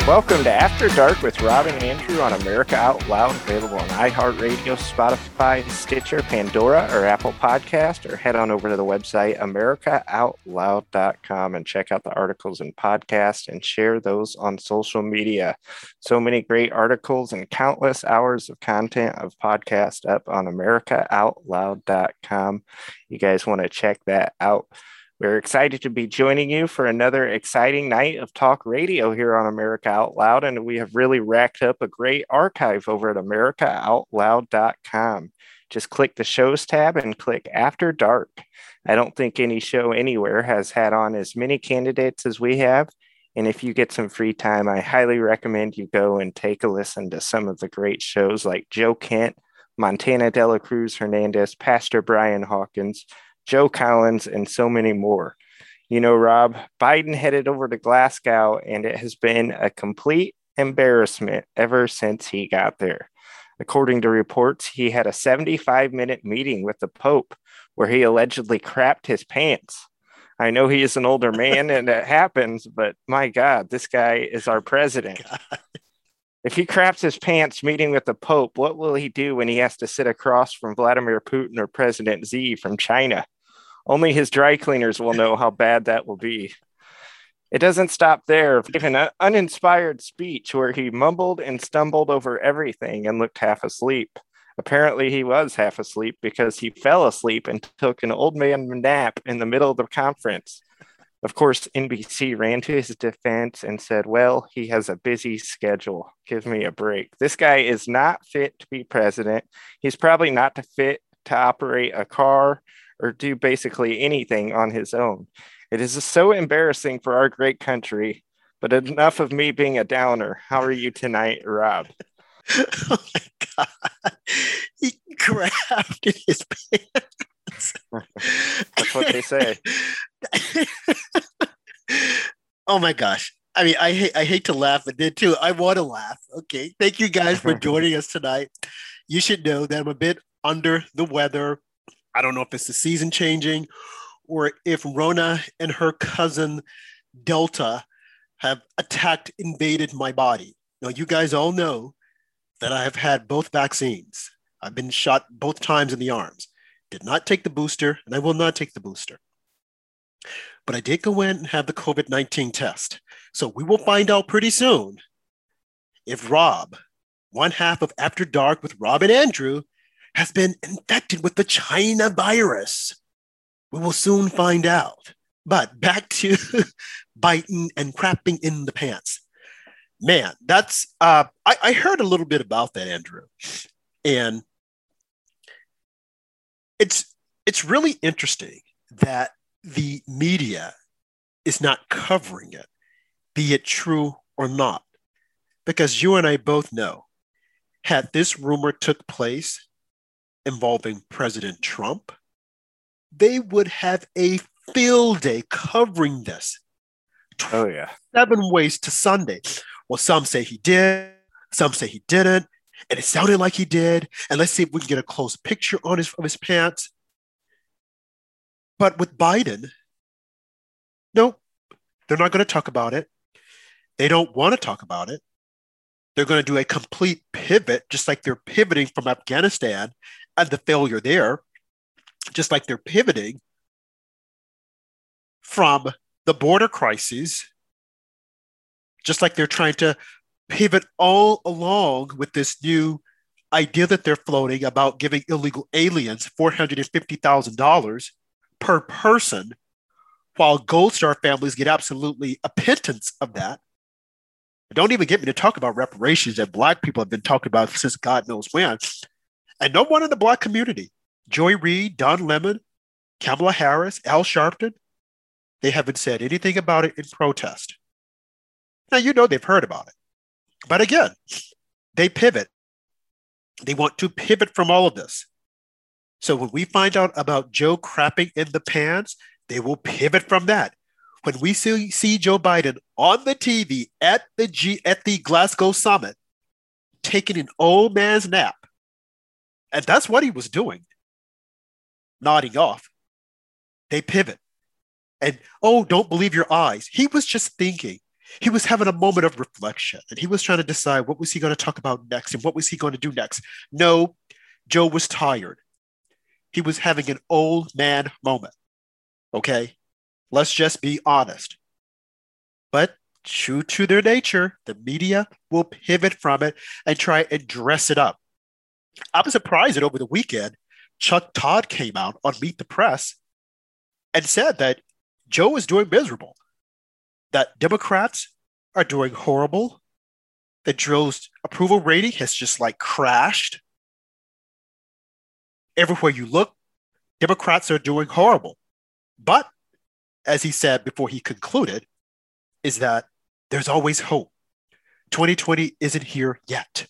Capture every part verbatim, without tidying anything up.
Welcome to After Dark with Rob and Andrew on America Out Loud, available on iHeartRadio, Spotify, Stitcher, Pandora, or Apple Podcast, or head on over to the website america out loud dot com and check out the articles and podcasts and share those on social media. So many great articles and countless hours of content of podcast up on america out loud dot com. You guys want to check that out. We're excited to be joining you for another exciting night of talk radio here on America Out Loud, and we have really racked up a great archive over at america out loud dot com. Just click the shows tab and click After Dark. I don't think any show anywhere has had on as many candidates as we have, and if you get some free time, I highly recommend you go and take a listen to some of the great shows like Joe Kent, Montana Dela Cruz Hernandez, Pastor Brian Hawkins, Joe Collins, and so many more. You know, Rob, Biden headed over to Glasgow, and it has been a complete embarrassment ever since he got there. According to reports, he had a seventy-five minute meeting with the Pope where he allegedly crapped his pants. I know he is an older man and it happens, but my God, this guy is our president. God. If he craps his pants meeting with the Pope, what will he do when he has to sit across from Vladimir Putin or President Xi from China? Only his dry cleaners will know how bad that will be. It doesn't stop there. He gave an uninspired speech where he mumbled and stumbled over everything and looked half asleep. Apparently, he was half asleep because he fell asleep and took an old man nap in the middle of the conference. Of course, N B C ran to his defense and said, well, he has a busy schedule. Give me a break. This guy is not fit to be president. He's probably not fit to operate a car or do basically anything on his own. It is so embarrassing for our great country, but enough of me being a downer. How are you tonight, Rob? Oh my God. He grabbed his pants. That's what they say. Oh my gosh. I mean, I hate I hate to laugh, but then too, I want to laugh. Okay. Thank you guys for joining us tonight. You should know that I'm a bit under the weather. I don't know if it's the season changing or if Rona and her cousin Delta have attacked, invaded my body. Now, you guys all know that I have had both vaccines. I've been shot both times in the arms. Did not take the booster, and I will not take the booster. But I did go in and have the covid nineteen test. So we will find out pretty soon if Rob, one half of After Dark with Rob and Andrew, has been infected with the China virus. We will soon find out. But back to Biden and crapping in the pants. Man, that's, uh, I, I heard a little bit about that, Andrew. And it's it's really interesting that the media is not covering it, be it true or not. Because you and I both know, had this rumor took place involving President Trump, they would have a field day covering this. Oh, yeah. Seven ways to Sunday. Well, some say he did, some say he didn't, and it sounded like he did. And let's see if we can get a close picture on his, of his pants. But with Biden, no, they're not going to talk about it. They don't want to talk about it. They're going to do a complete pivot, just like they're pivoting from Afghanistan and the failure there, just like they're pivoting from the border crises, just like they're trying to pivot all along with this new idea that they're floating about giving illegal aliens four hundred fifty thousand dollars per person, while Gold Star families get absolutely a pittance of that. Don't even get me to talk about reparations that Black people have been talking about since God knows when. And no one in the Black community, Joy Reid, Don Lemon, Kamala Harris, Al Sharpton, they haven't said anything about it in protest. Now, you know they've heard about it. But again, they pivot. They want to pivot from all of this. So when we find out about Joe crapping in the pants, they will pivot from that. When we see, see Joe Biden on the T V at the G, at the Glasgow summit, taking an old man's nap, and that's what he was doing, nodding off, they pivot. And, oh, don't believe your eyes. He was just thinking. He was having a moment of reflection and he was trying to decide what was he going to talk about next and what was he going to do next. No, Joe was tired. He was having an old man moment. Okay, let's just be honest. But true to their nature, the media will pivot from it and try and dress it up. I was surprised that over the weekend, Chuck Todd came out on Meet the Press and said that Joe is doing miserable, that Democrats are doing horrible, that Joe's approval rating has just like crashed. Everywhere you look, Democrats are doing horrible. But as he said before he concluded, is that there's always hope. twenty twenty isn't here yet.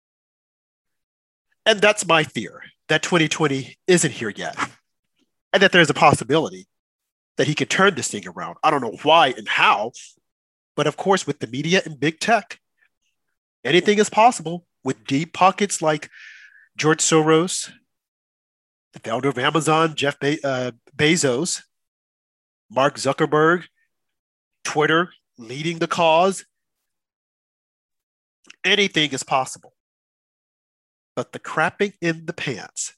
And that's my fear, that twenty twenty isn't here yet. And that there's a possibility that he could turn this thing around. I don't know why and how, but of course, with the media and big tech, anything is possible with deep pockets like George Soros, the founder of Amazon, Jeff Be- uh, Bezos, Mark Zuckerberg, Twitter leading the cause. Anything is possible. But the crapping in the pants,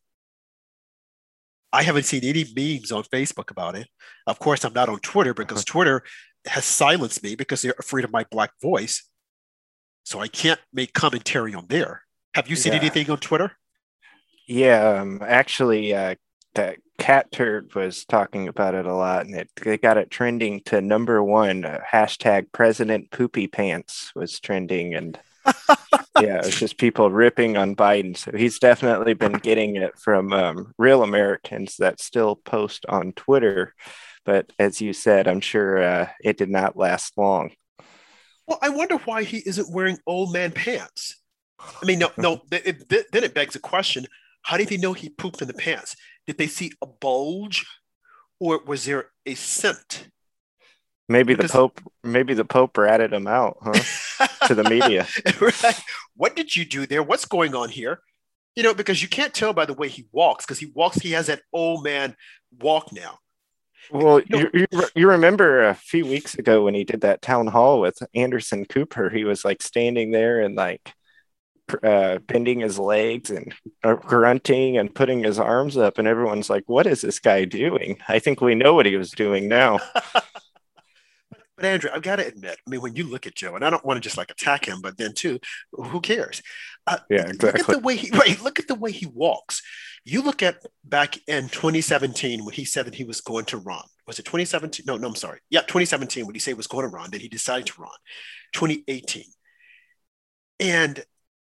I haven't seen any memes on Facebook about it. Of course, I'm not on Twitter because Twitter has silenced me because they're afraid of my black voice. So I can't make commentary on there. Have you seen Yeah. anything on Twitter? Yeah, um, actually, uh, the Cat Turd was talking about it a lot, and it they got it trending to number one. Uh, hashtag President Poopy Pants was trending, and yeah, it was just people ripping on Biden. So he's definitely been getting it from um, real Americans that still post on Twitter. But as you said, I'm sure uh, it did not last long. Well, I wonder why he isn't wearing old man pants. I mean, no, no. It, it, then it begs the question: how did they know he pooped in the pants? Did they see a bulge, or was there a scent? Maybe Because, the Pope, maybe the Pope ratted him out, huh? To the media. Right? What did you do there? What's going on here? You know, because you can't tell by the way he walks, because he walks, he has that old man walk now. Well, You know, you, you you remember a few weeks ago when he did that town hall with Anderson Cooper, he was like standing there and like uh, bending his legs and uh, grunting and putting his arms up, and everyone's like, "What is this guy doing?" I think we know what he was doing now. But Andrew, I've got to admit, I mean, when you look at Joe, and I don't want to just like attack him, but then too, who cares? Uh, Yeah, look at exactly. the way he right. Look at the way he walks. You look at back in twenty seventeen when he said that he was going to run. Was it twenty seventeen? No, no, I'm sorry. Yeah, twenty seventeen when he said he was going to run. Then he decided to run. twenty eighteen, and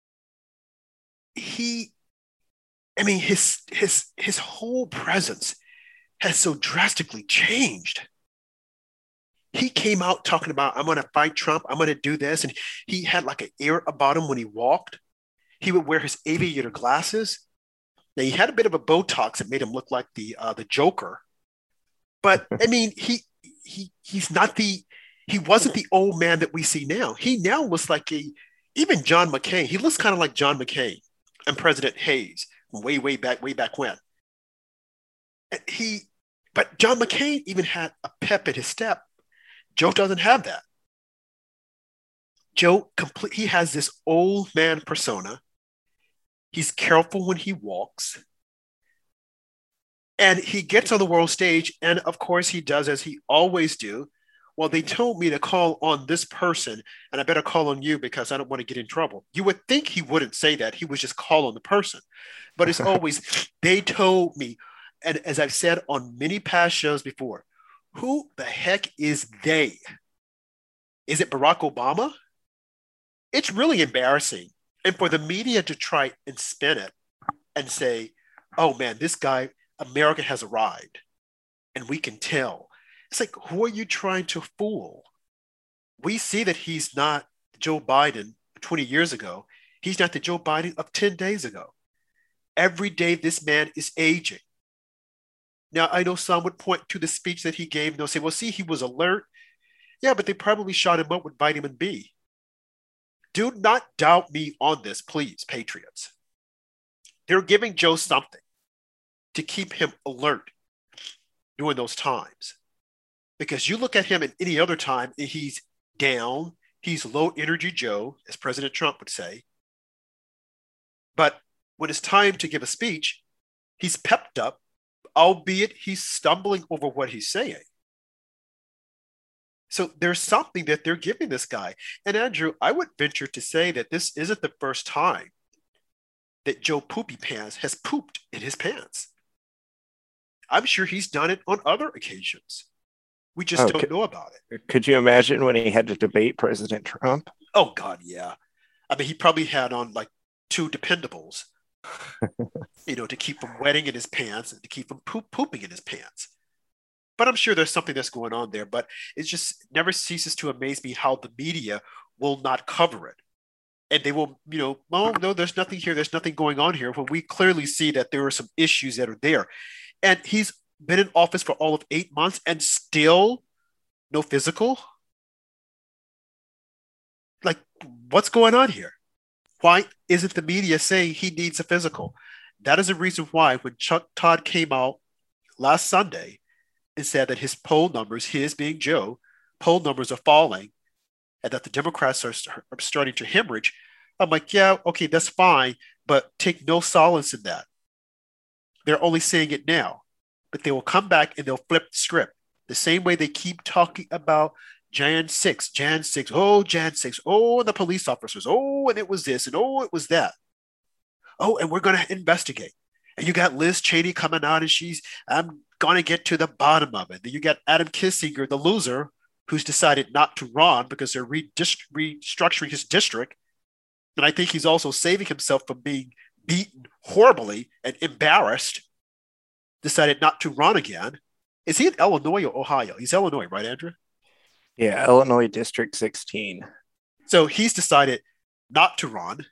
he, I mean, his his his whole presence has so drastically changed. He came out talking about, I'm going to fight Trump. I'm going to do this. And he had like an air about him when he walked. He would wear his aviator glasses. Now, he had a bit of a Botox that made him look like the uh, the Joker. But I mean, he he he's not the, he wasn't the old man that we see now. He now looks like a, even John McCain. He looks kind of like John McCain and President Hayes way, way back, way back when. He, but John McCain even had a pep in his step. Joe doesn't have that. Joe, complete, he has this old man persona. He's careful when he walks. And he gets on the world stage. And of course, he does as he always do. Well, they told me to call on this person, and I better call on you because I don't want to get in trouble. You would think he wouldn't say that. He would just call on the person. But it's always, they told me. And as I've said on many past shows before, who the heck is they? Is it Barack Obama? It's really embarrassing. And for the media to try and spin it and say, oh man, this guy, America has arrived. And we can tell. It's like, who are you trying to fool? We see that he's not Joe Biden twenty years ago. He's not the Joe Biden of ten days ago. Every day this man is aging. Now, I know some would point to the speech that he gave. They'll say, well, see, he was alert. Yeah, but they probably shot him up with vitamin B. Do not doubt me on this, please, Patriots. They're giving Joe something to keep him alert during those times. Because you look at him at any other time, and he's down. He's low energy Joe, as President Trump would say. But when it's time to give a speech, he's pepped up, albeit he's stumbling over what he's saying. So there's something that they're giving this guy. And Andrew, I would venture to say that this isn't the first time that Joe Poopy Pants has pooped in his pants. I'm sure he's done it on other occasions. We just oh, don't could, know about it. Could you imagine when he had to debate President Trump? Oh, God, yeah. I mean, he probably had on like two Dependables, you know, to keep from wetting in his pants and to keep from poop, pooping in his pants. But I'm sure there's something that's going on there. But it just never ceases to amaze me how the media will not cover it. And they will, you know, oh, no, there's nothing here. There's nothing going on here. When we clearly see that there are some issues that are there. And he's been in office for all of eight months and still no physical. Like, what's going on here? Why isn't the media saying he needs a physical? That is the reason why when Chuck Todd came out last Sunday and said that his poll numbers, his being Joe, poll numbers are falling and that the Democrats are, are starting to hemorrhage, I'm like, yeah, okay, that's fine, but take no solace in that. They're only saying it now, but they will come back and they'll flip the script. The same way they keep talking about Jan six, Jan six, oh, Jan six, oh, and the police officers, oh, and it was this, and oh, it was that. Oh, and we're going to investigate. And you got Liz Cheney coming out and she's, I'm going to get to the bottom of it. Then you got Adam Kinzinger, the loser, who's decided not to run because they're redist- restructuring his district. And I think he's also saving himself from being beaten horribly and embarrassed, decided not to run again. Is he in Illinois or Ohio? He's Illinois, right, Andrew? Yeah, Illinois District sixteen. So he's decided not to run,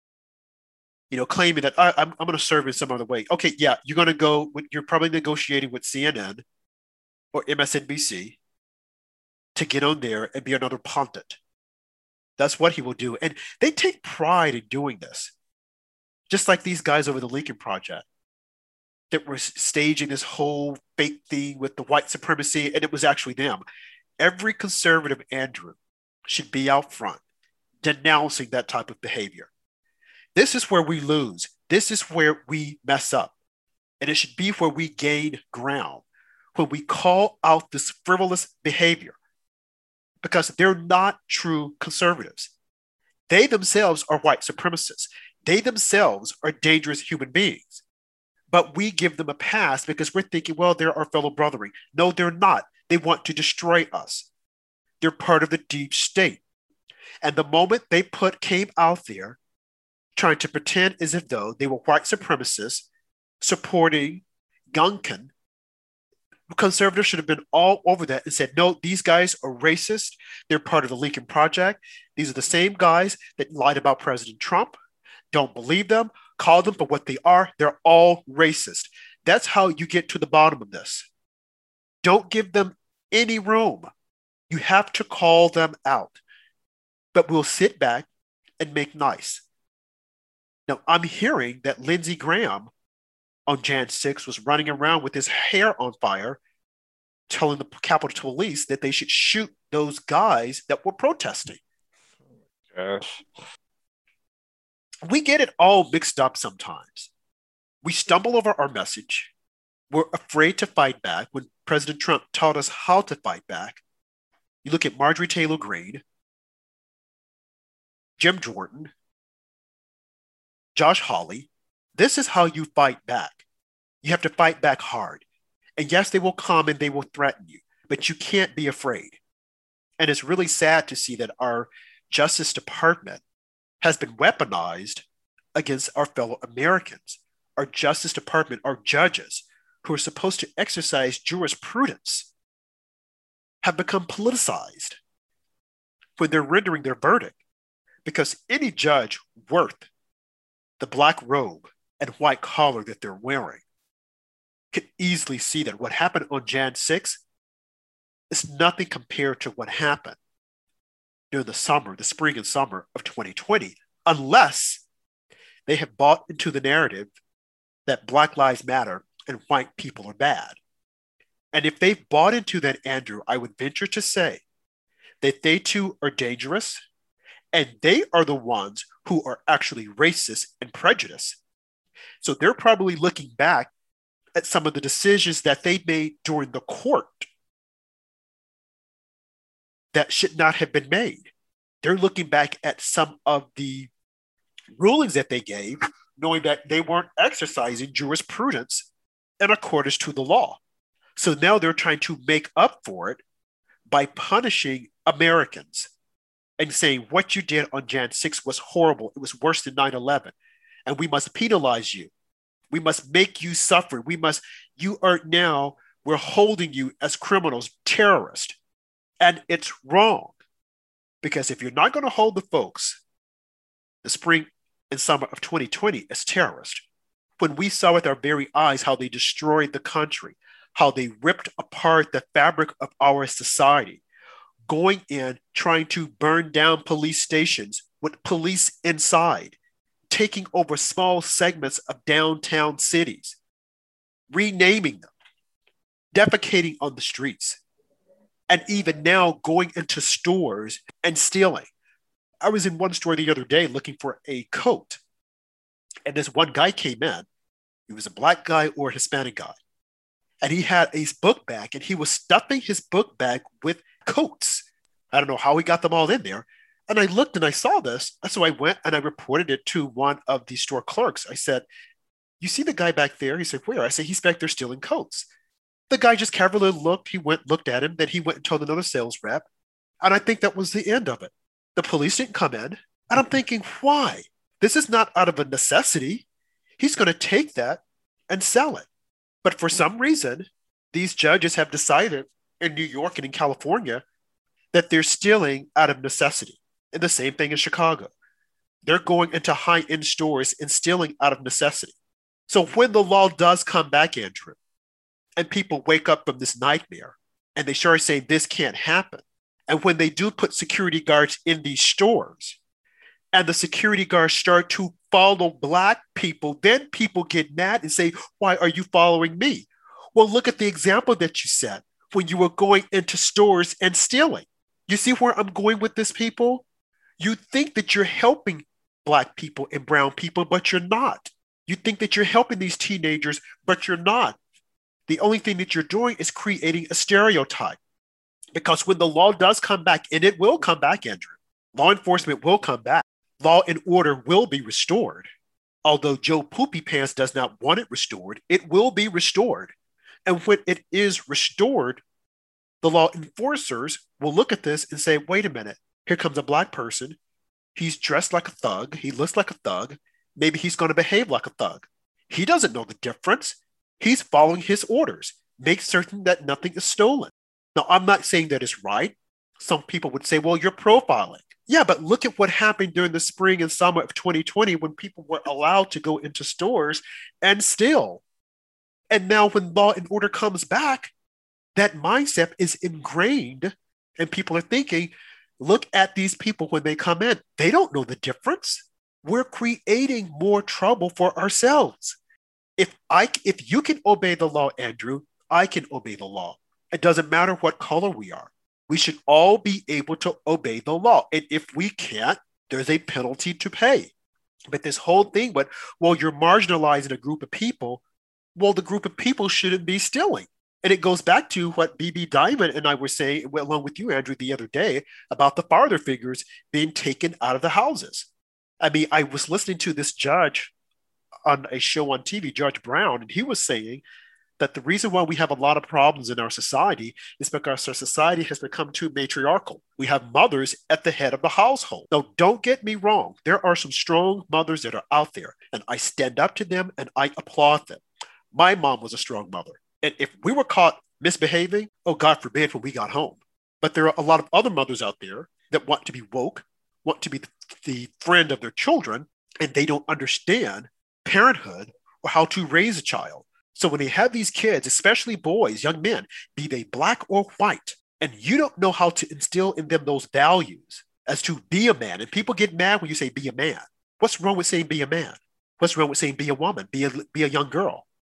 you know, claiming that I, I'm, I'm going to serve in some other way. Okay, yeah, you're going to go, you're probably negotiating with C N N or M S N B C to get on there and be another pundit. That's what he will do. And they take pride in doing this. Just like these guys over the Lincoln Project that were staging this whole fake thing with the white supremacy, and it was actually them. Every conservative, Andrew, should be out front denouncing that type of behavior. This is where we lose. This is where we mess up. And it should be where we gain ground, when we call out this frivolous behavior, because they're not true conservatives. They themselves are white supremacists. They themselves are dangerous human beings. But we give them a pass because we're thinking, well, they're our fellow brethren. No, they're not. They want to destroy us. They're part of the deep state. And the moment they put came out there trying to pretend as if though they were white supremacists supporting Youngkin, conservatives should have been all over that and said, no, these guys are racist. They're part of the Lincoln Project. These are the same guys that lied about President Trump. Don't believe them. Call them for what they are. They're all racist. That's how you get to the bottom of this. Don't give them any room. You have to call them out. But we'll sit back and make nice. Now, I'm hearing that Lindsey Graham on January sixth was running around with his hair on fire, telling the Capitol Police that they should shoot those guys that were protesting. Oh gosh. We get it all mixed up sometimes. We stumble over our message. We're afraid to fight back when President Trump taught us how to fight back. You look at Marjorie Taylor Greene, Jim Jordan, Josh Hawley. This is how you fight back. You have to fight back hard. And yes, they will come and they will threaten you, but you can't be afraid. And it's really sad to see that our Justice Department has been weaponized against our fellow Americans. Our Justice Department, our judges, who are supposed to exercise jurisprudence, have become politicized when they're rendering their verdict. Because any judge worth the black robe and white collar that they're wearing could easily see that what happened on January sixth is nothing compared to what happened during the summer, the spring and summer of twenty twenty, unless they have bought into the narrative that Black Lives Matter and white people are bad. And if they've bought into that, Andrew, I would venture to say that they too are dangerous, and they are the ones who are actually racist and prejudiced. So they're probably looking back at some of the decisions that they made during the court that should not have been made. They're looking back at some of the rulings that they gave, knowing that they weren't exercising jurisprudence in accordance to the law. So now they're trying to make up for it by punishing Americans and saying what you did on January sixth was horrible. It was worse than nine eleven. And we must penalize you. We must make you suffer. We must, you are now, we're holding you as criminals, terrorists. And it's wrong. Because if you're not going to hold the folks, the spring and summer of twenty twenty as terrorists, when we saw with our very eyes how they destroyed the country, how they ripped apart the fabric of our society, going in, trying to burn down police stations with police inside, taking over small segments of downtown cities, renaming them, defecating on the streets, and even now going into stores and stealing. I was in one store the other day looking for a coat, and this one guy came in. He was a black guy or a Hispanic guy, and he had a book bag, and he was stuffing his book bag with coats. I don't know how he got them all in there. And I looked and I saw this. So I went and I reported it to one of the store clerks. I said, you see the guy back there? He said, where? I said, he's back there stealing coats. The guy just casually looked. He went, looked at him. Then he went and told another sales rep. And I think that was the end of it. The police didn't come in. And I'm thinking, why? This is not out of a necessity. He's going to take that and sell it. But for some reason, these judges have decided in New York and in California that they're stealing out of necessity. And the same thing in Chicago. They're going into high-end stores and stealing out of necessity. So when the law does come back, Andrew, and people wake up from this nightmare and they start saying this can't happen, and when they do put security guards in these stores and the security guards start to follow Black people, then people get mad and say, why are you following me? Well, look at the example that you set when you were going into stores and stealing. You see where I'm going with this, people? You think that you're helping Black people and brown people, but you're not. You think that you're helping these teenagers, but you're not. The only thing that you're doing is creating a stereotype. Because when the law does come back, and it will come back, Andrew, law enforcement will come back. Law and order will be restored. Although Joe Poopy Pants does not want it restored, it will be restored. And when it is restored, the law enforcers will look at this and say, wait a minute, here comes a Black person. He's dressed like a thug. He looks like a thug. Maybe he's going to behave like a thug. He doesn't know the difference. He's following his orders. Make certain that nothing is stolen. Now, I'm not saying that is right. Some people would say, well, you're profiling. Yeah, but look at what happened during the spring and summer of twenty twenty when people were allowed to go into stores and steal. And now when law and order comes back, that mindset is ingrained and people are thinking, look at these people when they come in. They don't know the difference. We're creating more trouble for ourselves. If I, if you can obey the law, Andrew, I can obey the law. It doesn't matter what color we are. We should all be able to obey the law. And if we can't, there's a penalty to pay. But this whole thing, but, well, you're marginalizing a group of people. Well, the group of people shouldn't be stealing. And it goes back to what B B Diamond and I were saying, along with you, Andrew, the other day about the father figures being taken out of the houses. I mean, I was listening to this judge on a show on T V, Judge Brown, and he was saying that the reason why we have a lot of problems in our society is because our society has become too matriarchal. We have mothers at the head of the household. Now, don't get me wrong. There are some strong mothers that are out there, and I stand up to them and I applaud them. My mom was a strong mother. And if we were caught misbehaving, oh, God forbid, when we got home. But there are a lot of other mothers out there that want to be woke, want to be the friend of their children, and they don't understand parenthood or how to raise a child. So when they have these kids, especially boys, young men, be they Black or white, and you don't know how to instill in them those values as to be a man, and people get mad when you say be a man. What's wrong with saying be a man? What's wrong with saying be a woman, be a, be a young girl?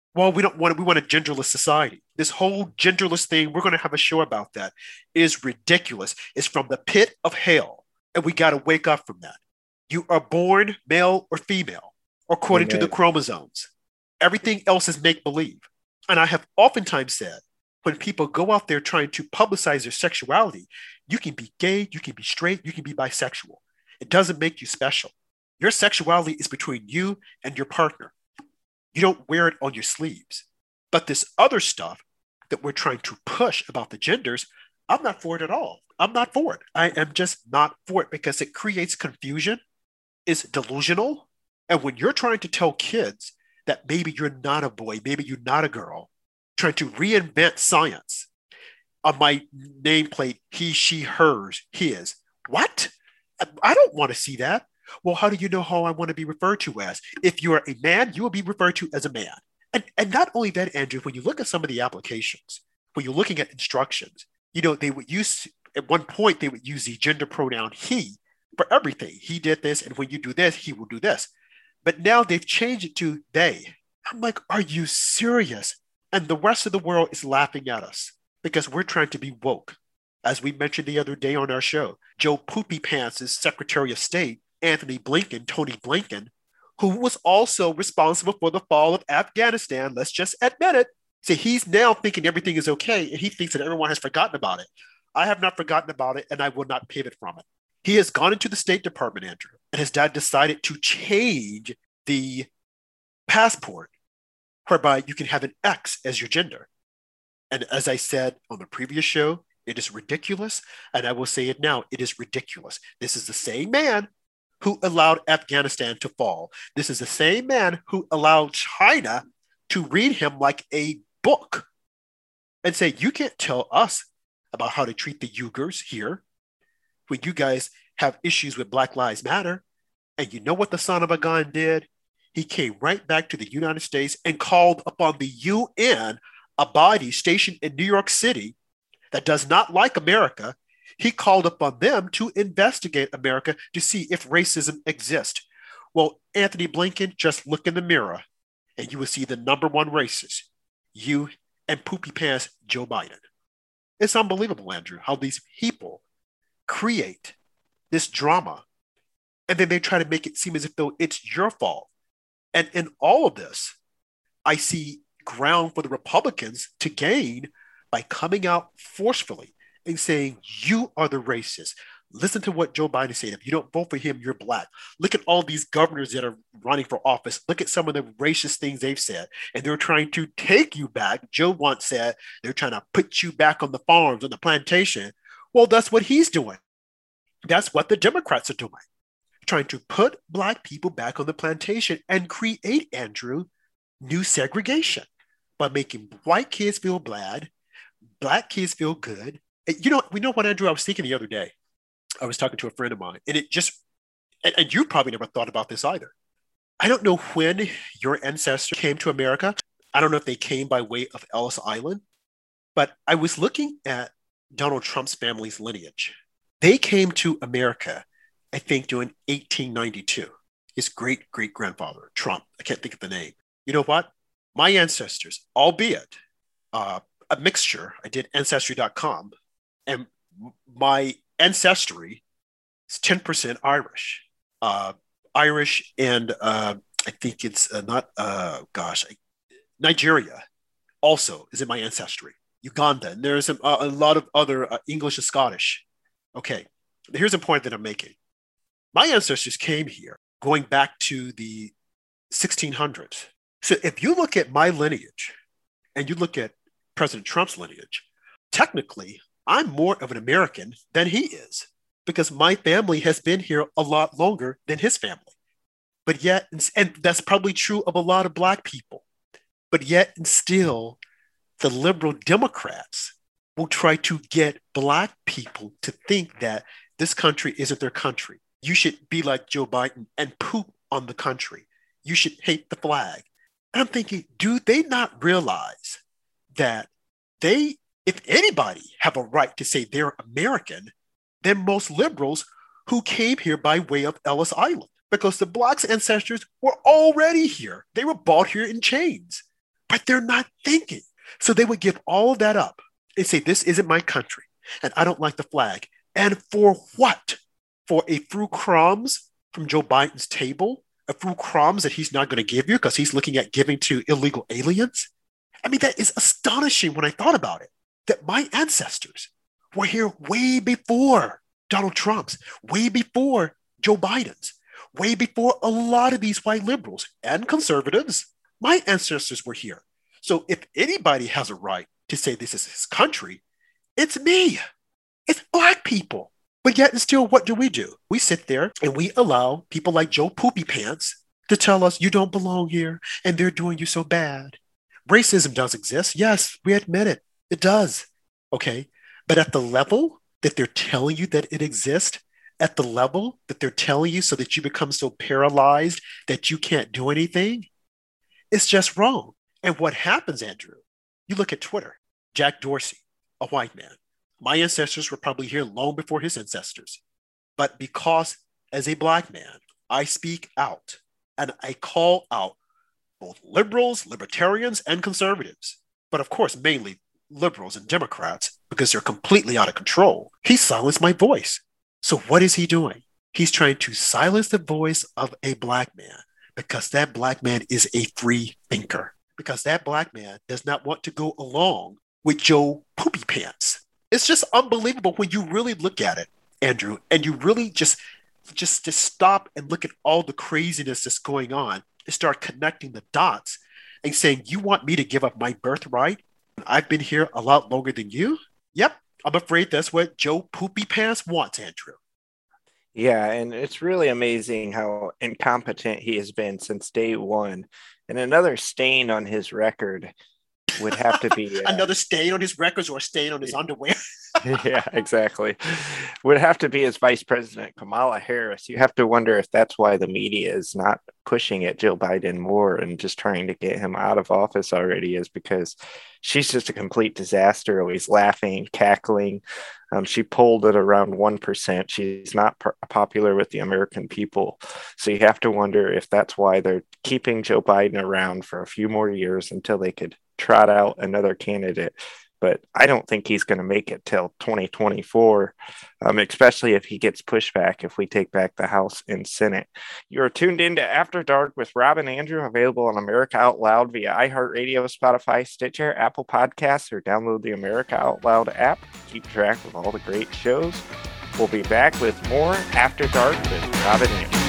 Well, we don't want we want a genderless society. This whole genderless thing, we're going to have a show about that, is ridiculous. It's from the pit of hell, and we got to wake up from that. You are born male or female, according to the Amen. chromosomes. Everything else is make believe. And I have oftentimes said, when people go out there trying to publicize their sexuality, you can be gay, you can be straight, you can be bisexual. It doesn't make you special. Your sexuality is between you and your partner. You don't wear it on your sleeves. But this other stuff that we're trying to push about the genders, I'm not for it at all. I'm not for it. I am just not for it because it creates confusion, it's delusional. And when you're trying to tell kids that maybe you're not a boy, maybe you're not a girl, trying to reinvent science on my nameplate, he, she, hers, his. What? I don't want to see that. Well, how do you know how I want to be referred to as? If you're a man, you will be referred to as a man. And, and not only that, Andrew, when you look at some of the applications, when you're looking at instructions, you know, they would use, at one point, they would use the gender pronoun he for everything. He did this, and when you do this, he will do this. But now they've changed it to they. I'm like, are you serious? And the rest of the world is laughing at us because we're trying to be woke. As we mentioned the other day on our show, Joe Poopy Pants' Secretary of State, Anthony Blinken, Tony Blinken, who was also responsible for the fall of Afghanistan, let's just admit it. So he's now thinking everything is okay, and he thinks that everyone has forgotten about it. I have not forgotten about it, and I will not pivot from it. He has gone into the State Department, Andrew, and has decided to change the passport whereby you can have an X as your gender. And as I said on the previous show, it is ridiculous, and I will say it now, it is ridiculous. This is the same man who allowed Afghanistan to fall. This is the same man who allowed China to read him like a book and say, you can't tell us about how to treat the Uyghurs here when you guys have issues with Black Lives Matter. And you know what the son of a gun did? He came right back to the United States and called upon the U N, a body stationed in New York City that does not like America. He called upon them to investigate America to see if racism exists. Well, Anthony Blinken, just look in the mirror and you will see the number one racist, you and poopy pants Joe Biden. It's unbelievable, Andrew, how these people create this drama and then they try to make it seem as if though it's your fault. And in all of this, I see ground for the Republicans to gain by coming out forcefully and saying, you are the racist. Listen to what Joe Biden said. If you don't vote for him, you're Black. Look at all these governors that are running for office. Look at some of the racist things they've said. And they're trying to take you back. Joe once said they're trying to put you back on the farms, on the plantation. Well, that's what he's doing. That's what the Democrats are doing. Trying to put Black people back on the plantation and create, Andrew, new segregation by making white kids feel bad, Black kids feel good. And you know, we know what, Andrew, I was thinking the other day. I was talking to a friend of mine, and it just, and, and you probably never thought about this either. I don't know when your ancestors came to America. I don't know if they came by way of Ellis Island, but I was looking at Donald Trump's family's lineage. They came to America, I think, during eighteen ninety-two. His great great grandfather, Trump, I can't think of the name. You know what? My ancestors, albeit uh, a mixture, I did ancestry dot com, and my ancestry is ten percent Irish. Uh, Irish and uh, I think it's uh, not, uh, gosh, I, Nigeria also is in my ancestry. Uganda, and there's a, a lot of other uh, English and Scottish. Okay, here's a point that I'm making. My ancestors came here going back to the sixteen hundreds. So if you look at my lineage and you look at President Trump's lineage, technically, I'm more of an American than he is because my family has been here a lot longer than his family. But yet, and that's probably true of a lot of Black people, but yet and still, the liberal Democrats will try to get Black people to think that this country isn't their country. You should be like Joe Biden and poop on the country. You should hate the flag. And I'm thinking, do they not realize that they, if anybody have a right to say they're American, then most liberals who came here by way of Ellis Island, because the Blacks' ancestors were already here. They were brought here in chains. but they're not thinking. So they would give all of that up and say, this isn't my country, and I don't like the flag. And for what? For a few crumbs from Joe Biden's table? A few crumbs that he's not going to give you because he's looking at giving to illegal aliens? I mean, that is astonishing when I thought about it, that my ancestors were here way before Donald Trump's, way before Joe Biden's, way before a lot of these white liberals and conservatives. My ancestors were here. So if anybody has a right to say this is his country, it's me. It's Black people. But yet and still, what do we do? We sit there and we allow people like Joe Poopy Pants to tell us you don't belong here and they're doing you so bad. Racism does exist. Yes, we admit it. It does. Okay. But at the level that they're telling you that it exists, at the level that they're telling you so that you become so paralyzed that you can't do anything, it's just wrong. And what happens, Andrew, you look at Twitter, Jack Dorsey, a white man. My ancestors were probably here long before his ancestors. But because as a Black man, I speak out and I call out both liberals, libertarians, and conservatives, but of course, mainly liberals and Democrats, because they're completely out of control, he silenced my voice. So what is he doing? He's trying to silence the voice of a Black man because that Black man is a free thinker, because that Black man does not want to go along with Joe Poopy Pants. It's just unbelievable when you really look at it, Andrew, and you really just, just, just stop and look at all the craziness that's going on and start connecting the dots and saying, you want me to give up my birthright? I've been here a lot longer than you? Yep, I'm afraid that's what Joe Poopy Pants wants, Andrew. Yeah, and it's really amazing how incompetent he has been since day one. And another stain on his record would have to be uh, another stain on his records or a stain on his underwear. Yeah, exactly. Would have to be his vice president, Kamala Harris. You have to wonder if that's why the media is not pushing at Joe Biden more and just trying to get him out of office already, is because she's just a complete disaster, always laughing, cackling. Um, she polled at around one percent. She's not p- popular with the American people. So you have to wonder if that's why they're keeping Joe Biden around for a few more years until they could trot out another candidate. But I don't think he's going to make it till twenty twenty-four, um, especially if he gets pushback, if we take back the House and Senate. You're tuned into After Dark with Rob and Andrew, available on America Out Loud via iHeartRadio, Spotify, Stitcher, Apple Podcasts, or download the America Out Loud app. Keep track of all the great shows. We'll be back with more After Dark with Rob and Andrew.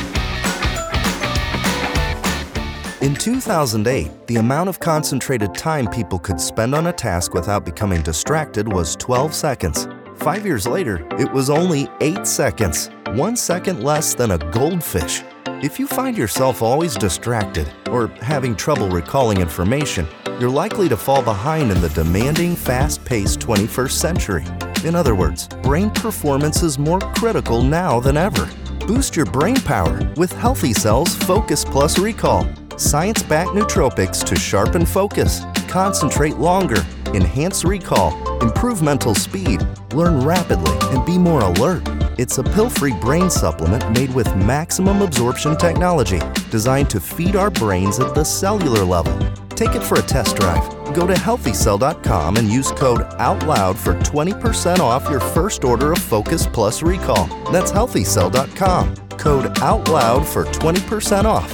In two thousand eight, the amount of concentrated time people could spend on a task without becoming distracted was twelve seconds. Five years later, it was only eight seconds, one second less than a goldfish. If you find yourself always distracted or having trouble recalling information, you're likely to fall behind in the demanding, fast-paced twenty-first century. In other words, brain performance is more critical now than ever. Boost your brain power with Healthy Cells Focus Plus Recall. Science-backed nootropics to sharpen focus, concentrate longer, enhance recall, improve mental speed, learn rapidly, and be more alert. It's a pill-free brain supplement made with maximum absorption technology, designed to feed our brains at the cellular level. Take it for a test drive. Go to healthy cell dot com and use code OUTLOUD for twenty percent off your first order of Focus Plus Recall. That's healthy cell dot com. Code OUTLOUD for twenty percent off.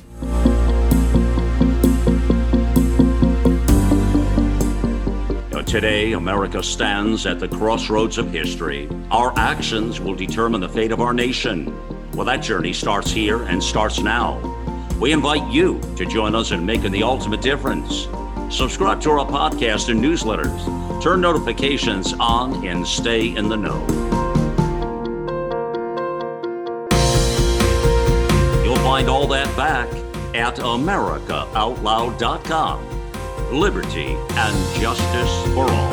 Today, America stands at the crossroads of history. Our actions will determine the fate of our nation. Well, that journey starts here and starts now. We invite you to join us in making the ultimate difference. Subscribe to our podcast and newsletters. Turn notifications on and stay in the know. You'll find all that back at America Out Loud dot com. Liberty and justice for all.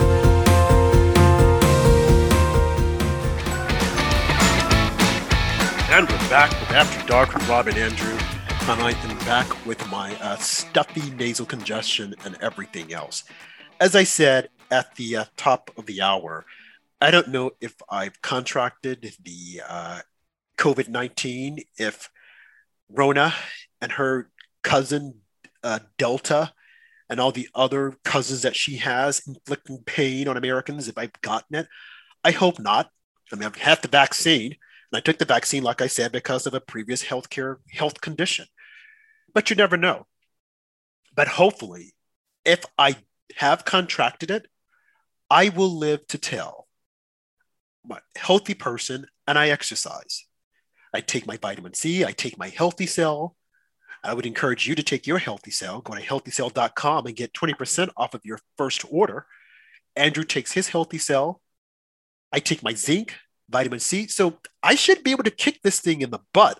And we're back with After Dark with Rob and Andrew. And I am back with my uh, stuffy nasal congestion and everything else. As I said at the uh, top of the hour, I don't know if I've contracted the uh, COVID nineteen, if Rona and her cousin uh, Delta and all the other cousins that she has inflicting pain on Americans if I've gotten it. I hope not. I mean, I've had the vaccine, and I took the vaccine, like I said, because of a previous healthcare health condition. But you never know. But hopefully, if I have contracted it, I will live to tell. I'm a healthy person, and I exercise. I take my vitamin C, I take my Healthy Cell. I would encourage you to take your Healthy Cell. Go to healthy cell dot com and get twenty percent off of your first order. Andrew takes his Healthy Cell. I take my zinc, vitamin C. So I should be able to kick this thing in the butt.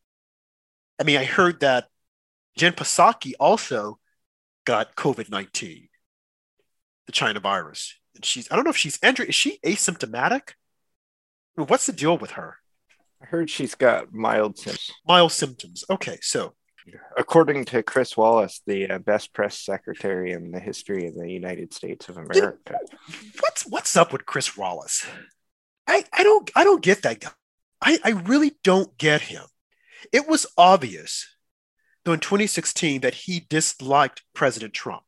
I mean, I heard that Jen Psaki also got COVID nineteen, the China virus. And she's, I don't know if she's, Andrew, is she asymptomatic? I mean, what's the deal with her? I heard she's got mild symptoms. Mild symptoms. Okay, so. According to Chris Wallace, the uh, best press secretary in the history of the United States of America. You know, what's what's up with Chris Wallace? I, I don't I don't get that guy. I, I really don't get him. It was obvious, though, in twenty sixteen that he disliked President Trump.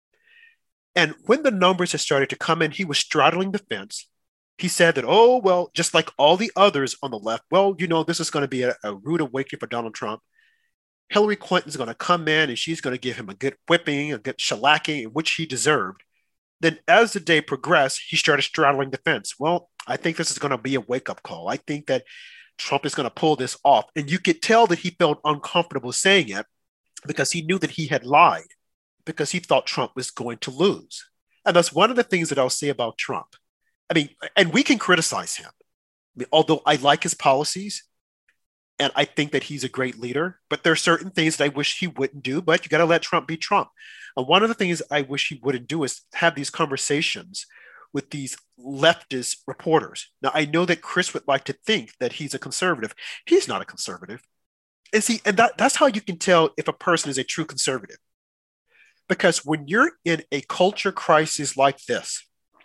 And when the numbers had started to come in, he was straddling the fence. He said that, oh, well, just like all the others on the left, well, you know, this is going to be a, a rude awakening for Donald Trump. Hillary Clinton's going to come in and she's going to give him a good whipping, a good shellacking, which he deserved. Then as the day progressed, he started straddling the fence. Well, I think this is going to be a wake-up call. I think that Trump is going to pull this off. And you could tell that he felt uncomfortable saying it because he knew that he had lied, because he thought Trump was going to lose. And that's one of the things that I'll say about Trump. I mean, and we can criticize him. I mean, although I like his policies, and I think that he's a great leader, but there are certain things that I wish he wouldn't do, but you got to let Trump be Trump. And one of the things I wish he wouldn't do is have these conversations with these leftist reporters. Now, I know that Chris would like to think that he's a conservative. He's not a conservative. And see, and that, that's how you can tell if a person is a true conservative. Because when you're in a culture crisis like this,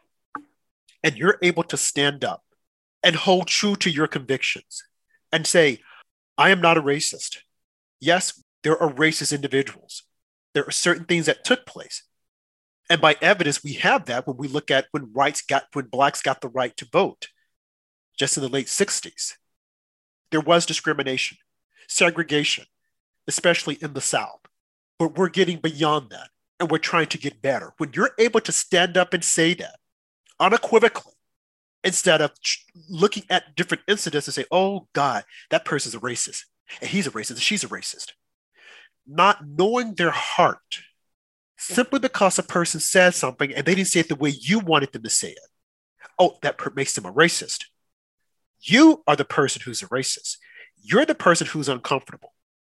and you're able to stand up and hold true to your convictions and say, I am not a racist. Yes, there are racist individuals. There are certain things that took place. And by evidence, we have that when we look at when rights got, when blacks got the right to vote, just in the late sixties. There was discrimination, segregation, especially in the South. But we're getting beyond that, and we're trying to get better. When you're able to stand up and say that unequivocally, instead of looking at different incidents and say, oh, God, that person's a racist, and he's a racist, and she's a racist. Not knowing their heart, simply because a person said something and they didn't say it the way you wanted them to say it. Oh, that per- makes them a racist. You are the person who's a racist. You're the person who's uncomfortable.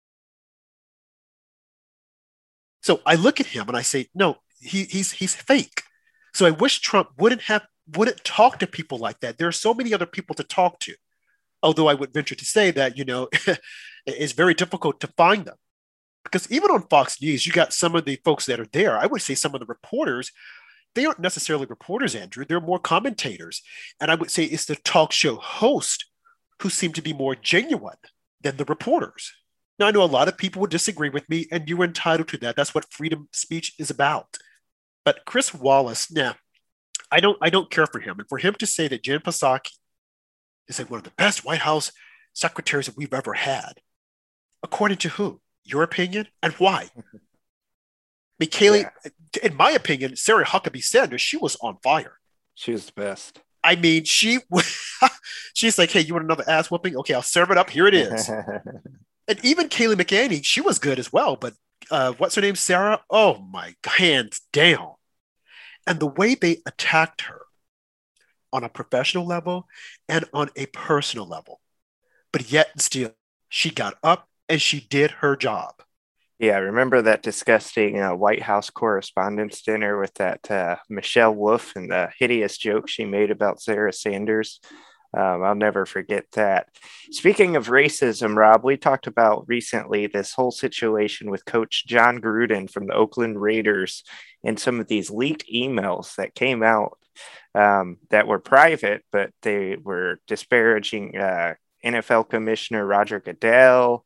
So I look at him and I say, no, he, he's he's fake. So I wish Trump wouldn't have wouldn't talk to people like that. There are so many other people to talk to. Although I would venture to say that, you know, it's very difficult to find them. Because even on Fox News, you got some of the folks that are there. I would say some of the reporters, they aren't necessarily reporters, Andrew. They're more commentators. And I would say it's the talk show host who seem to be more genuine than the reporters. Now, I know a lot of people would disagree with me, and you're entitled to that. That's what freedom of speech is about. But Chris Wallace, nah, I don't, I don't care for him. And for him to say that Jen Psaki is like one of the best White House secretaries that we've ever had, according to who? Your opinion? And why? I mean, Kaylee, yeah. In my opinion, Sarah Huckabee Sanders, she was on fire. She was the best. I mean, she she's like, hey, you want another ass whooping? Okay, I'll serve it up. Here it is. And even Kaylee McEnany, she was good as well. But uh, what's her name? Sarah? Oh, my, hands down. And the way they attacked her on a professional level and on a personal level. But yet still, she got up and she did her job. Yeah, I remember that disgusting uh, White House Correspondents' Dinner with that uh, Michelle Wolf and the hideous joke she made about Sarah Sanders. Um, I'll never forget that. Speaking of racism, Rob, we talked about recently this whole situation with Coach John Gruden from the Oakland Raiders and some of these leaked emails that came out um, that were private, but they were disparaging uh, N F L Commissioner Roger Goodell,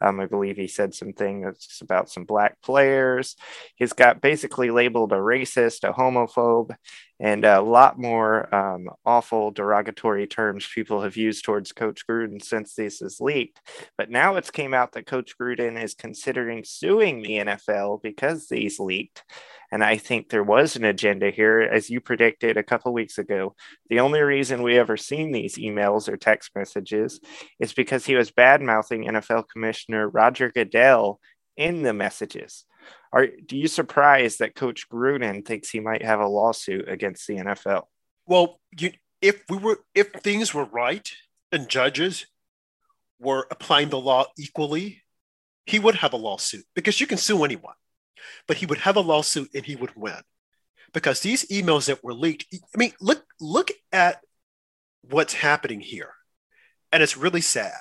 Um, I believe he said some things about some black players. He's got basically labeled a racist, a homophobe, and a lot more um, awful derogatory terms people have used towards Coach Gruden since this is leaked. But now it's came out that Coach Gruden is considering suing the N F L because these leaked. And I think there was an agenda here, as you predicted a couple weeks ago. The only reason we ever seen these emails or text messages is because he was bad-mouthing N F L Commissioner Roger Goodell in the messages. Are do you surprised that Coach Gruden thinks he might have a lawsuit against the N F L? Well, you, if we were, if things were right and judges were applying the law equally, he would have a lawsuit because you can sue anyone. But he would have a lawsuit and he would win because these emails that were leaked. I mean, look, look at what's happening here. And it's really sad.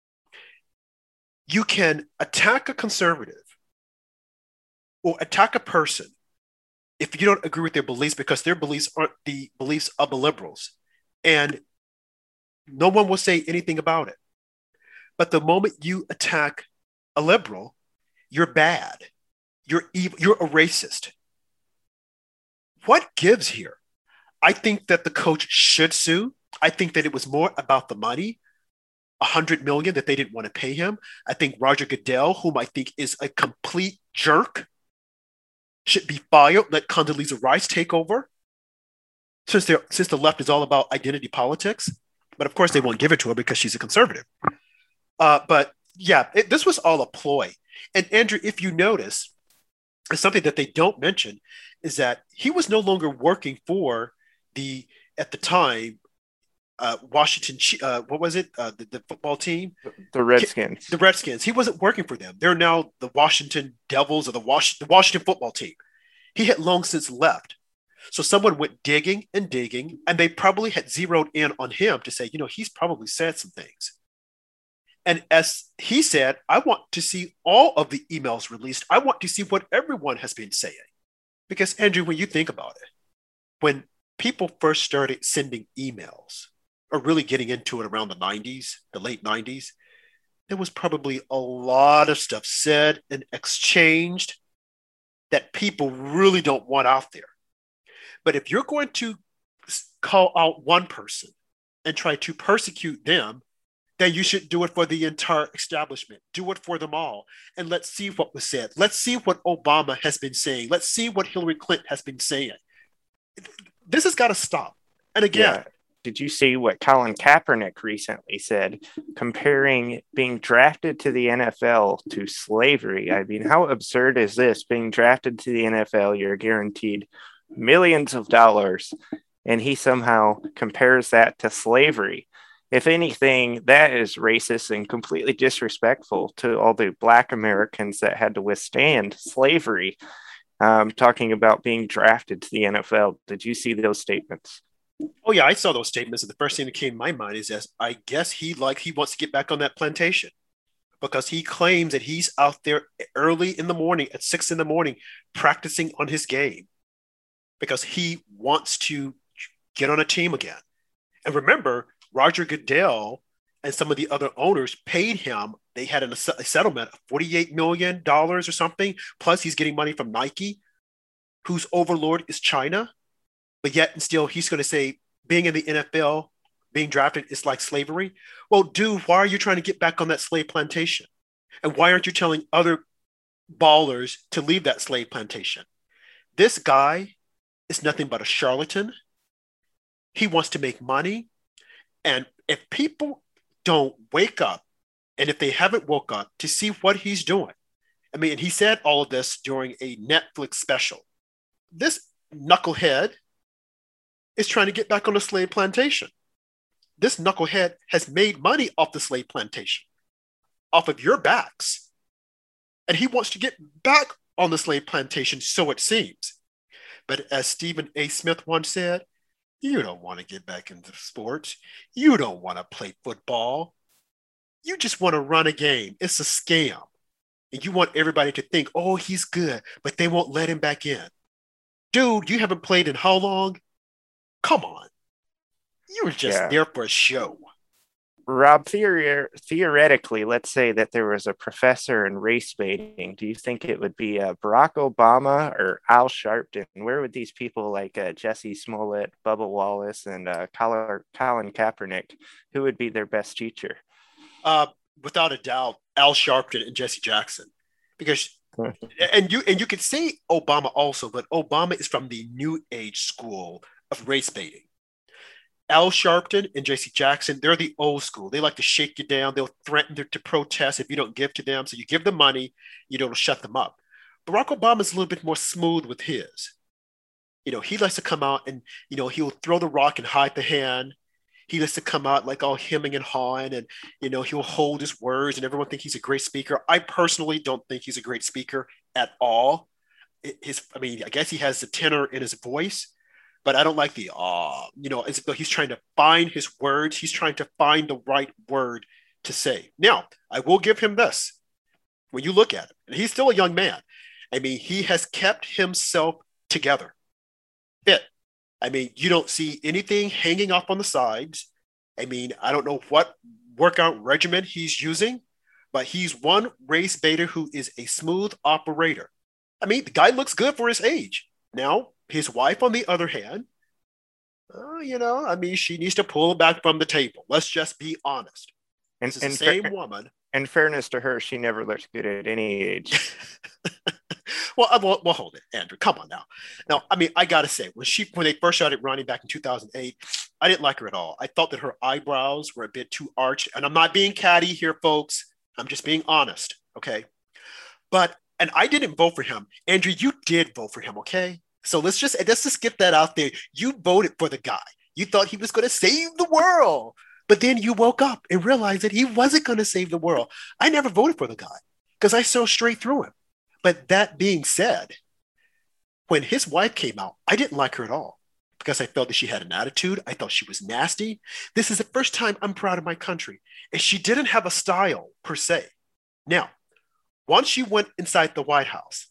You can attack a conservative or attack a person if you don't agree with their beliefs because their beliefs aren't the beliefs of the liberals. And no one will say anything about it. But the moment you attack a liberal, you're bad. You're evil, you're a racist. What gives here? I think that the coach should sue. I think that it was more about the money, a hundred million that they didn't want to pay him. I think Roger Goodell, whom I think is a complete jerk, should be fired. Let Condoleezza Rice take over. Since they're since the left is all about identity politics, but of course they won't give it to her because she's a conservative. Uh, but yeah, it, this was all a ploy. And Andrew, if you notice, something that they don't mention is that he was no longer working for the, at the time, uh, Washington, uh, what was it? Uh, the, the football team? The Redskins. The Redskins. He wasn't working for them. They're now the Washington Devils or the, Was- the Washington football team. He had long since left. So someone went digging and digging, and they probably had zeroed in on him to say, you know, he's probably said some things. And as he said, I want to see all of the emails released. I want to see what everyone has been saying. Because, Andrew, when you think about it, when people first started sending emails or really getting into it around the nineties, the late nineties, there was probably a lot of stuff said and exchanged that people really don't want out there. But if you're going to call out one person and try to persecute them, then you should do it for the entire establishment. Do it for them all. And let's see what was said. Let's see what Obama has been saying. Let's see what Hillary Clinton has been saying. This has got to stop. And again, yeah. Did you see what Colin Kaepernick recently said, comparing being drafted to the N F L to slavery? I mean, how absurd is this? Being drafted to the N F L, you're guaranteed millions of dollars, and he somehow compares that to slavery. If anything, that is racist and completely disrespectful to all the Black Americans that had to withstand slavery. Um, talking about being drafted to the N F L. Did you see those statements? Oh yeah, I saw those statements, and the first thing that came to my mind is that I guess he like he wants to get back on that plantation because he claims that he's out there early in the morning at six in the morning practicing on his game because he wants to get on a team again. And remember, Roger Goodell and some of the other owners paid him. They had a settlement of forty-eight million dollars or something. Plus, he's getting money from Nike, whose overlord is China. But yet, and still, he's going to say being in the N F L, being drafted is like slavery. Well, dude, why are you trying to get back on that slave plantation? And why aren't you telling other ballers to leave that slave plantation? This guy is nothing but a charlatan. He wants to make money. And if people don't wake up, and if they haven't woke up to see what he's doing, I mean, he said all of this during a Netflix special. This knucklehead is trying to get back on the slave plantation. This knucklehead has made money off the slave plantation, off of your backs. And he wants to get back on the slave plantation, so it seems. But as Stephen A. Smith once said, you don't want to get back into sports. You don't want to play football. You just want to run a game. It's a scam. And you want everybody to think, oh, he's good, but they won't let him back in. Dude, you haven't played in how long? Come on. You were just yeah. there for a show. Rob, theory, theoretically, let's say that there was a professor in race baiting. Do you think it would be uh, Barack Obama or Al Sharpton? Where would these people like uh, Jesse Smollett, Bubba Wallace, and uh, Colin, Colin Kaepernick, who would be their best teacher? Uh, without a doubt, Al Sharpton and Jesse Jackson, because and you and you could say Obama also, but Obama is from the new age school of race baiting. Al Sharpton and J C Jackson, they're the old school. They like to shake you down. They'll threaten to, to protest if you don't give to them. So you give them money, you don't shut them up. Barack Obama's a little bit more smooth with his. You know, he likes to come out and, you know, he'll throw the rock and hide the hand. He likes to come out like all hemming and hawing, and, you know, he'll hold his words and everyone thinks he's a great speaker. I personally don't think he's a great speaker at all. His, I mean, I guess he has the tenor in his voice, but I don't like the, uh, you know, as though he's trying to find his words. He's trying to find the right word to say. Now, I will give him this. When you look at him, and he's still a young man, I mean, he has kept himself together, fit. I mean, you don't see anything hanging off on the sides. I mean, I don't know what workout regimen he's using, but he's one race baiter who is a smooth operator. I mean, the guy looks good for his age. Now, his wife, on the other hand, uh, you know, I mean, she needs to pull back from the table. Let's just be honest. And, it's the and same fair, woman. In fairness to her, she never looks good at any age. well, I, well, well, hold it, Andrew. Come on now. Now, I mean, I got to say, when she when they first started running back in two thousand eight, I didn't like her at all. I thought that her eyebrows were a bit too arched. And I'm not being catty here, folks. I'm just being honest, okay? But, and I didn't vote for him. Andrew, you did vote for him, okay? So let's just let's just get that out there. You voted for the guy. You thought he was going to save the world. But then you woke up and realized that he wasn't going to save the world. I never voted for the guy because I saw straight through him. But that being said, when his wife came out, I didn't like her at all because I felt that she had an attitude. I thought she was nasty. This is the first time I'm proud of my country. And she didn't have a style per se. Now, once she went inside the White House,